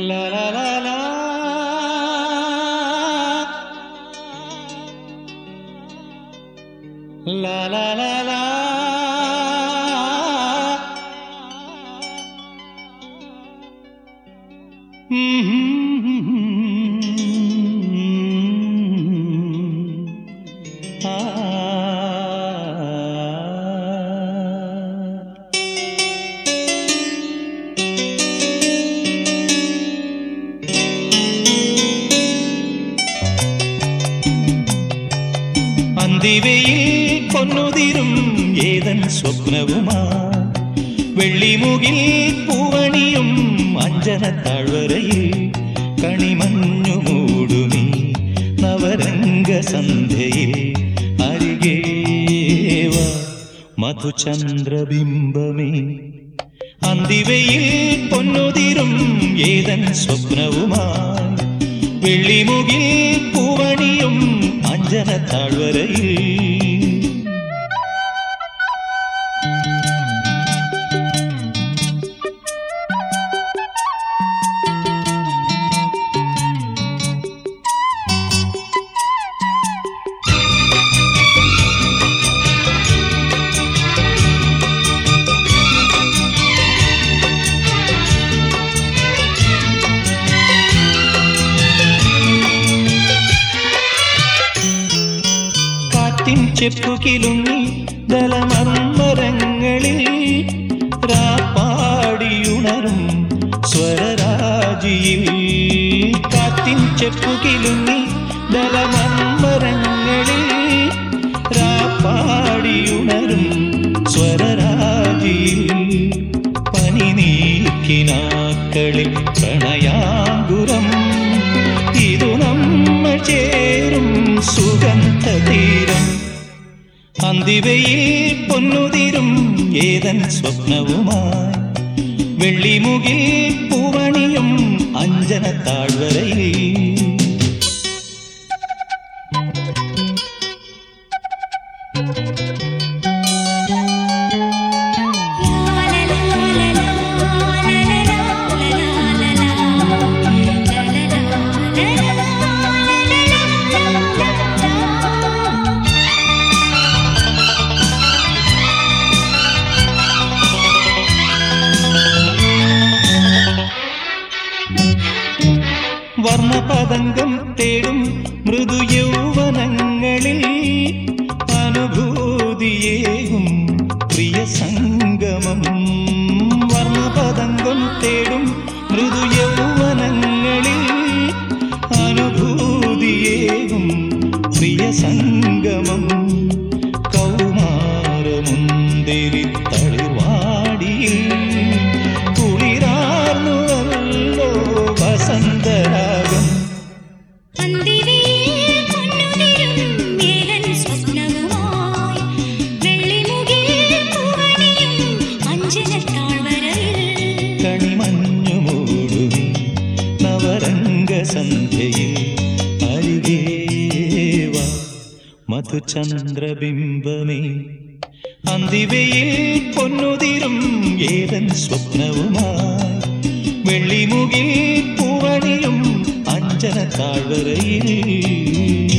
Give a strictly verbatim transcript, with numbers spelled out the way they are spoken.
La la la la la la la la അന്തിവയിൽ പൊന്നുതിരും ഏതൻ സ്വപ്നവുമാ വെള്ളിമുകിൽ പൂവണിയും അഞ്ജന താഴ്വരയിൽ കണിമഞ്ഞു മൂടുമീ നവരംഗ സന്ധ്യയിൽ അരികേവ മധുചന്ദ്രബിംബമേ. അന്തിവയിൽ പൊന്നുതിരും ഏതൻ സ്വപ്നവുമായി വെള്ളിമുകിൽ പൂവണിയും അഞ്ജന താഴ്വരയിൽ ചെപ്പുകിലുങ്ങി ദലമർമരങ്ങളിൽ രാപ്പാടിയുണരും സ്വരരാജിയിൽ. കാറ്റിൻ ചെപ്പുകിലുങ്ങി ദലമർമരങ്ങളിൽ രാപ്പാടിയുണരും സ്വരരാജിയിൽ. പനി നീക്കിനാക്കളിൽ പ്രണയാങ്കുരം ഇതു നമ്മൾ ചേരും സുഗന്ധതീരം. അന്തിവയിൽ പൊന്നുതിരും ഏതൻ സ്വപ്നവുമായി വെള്ളിമുകിൽ പൂവണിയും അഞ്ജന താഴ്വരയിൽ. വർണ്ണപതംഗം തേടും മൃദു യൗവനങ്ങളിൽ അനുഭൂതിയേകും പ്രിയ സംഗമം. വർണ്ണപതംഗം തേടും മൃദു യൗവനങ്ങളിൽ അനുഭൂതിയേകും പ്രിയ സംഗമം. കൗമാരമുന്തിരി തളിർവാടിയിൽ കുളിരാർന്നുവല്ലോ വസന്തരാഗം. കണിമഞ്ഞു മൂടുമീ നവരംഗ സന്ധ്യയിൽ അരികേവ മധുചന്ദ്രബിംബമേ. അന്തിവയിൽ പൊന്നുതിരും ഏതൻ സ്വപ്നവുമായി വെള്ളിമുകിൽ പൂവണിയും അഞ്ജന താഴ്വരയിൽ.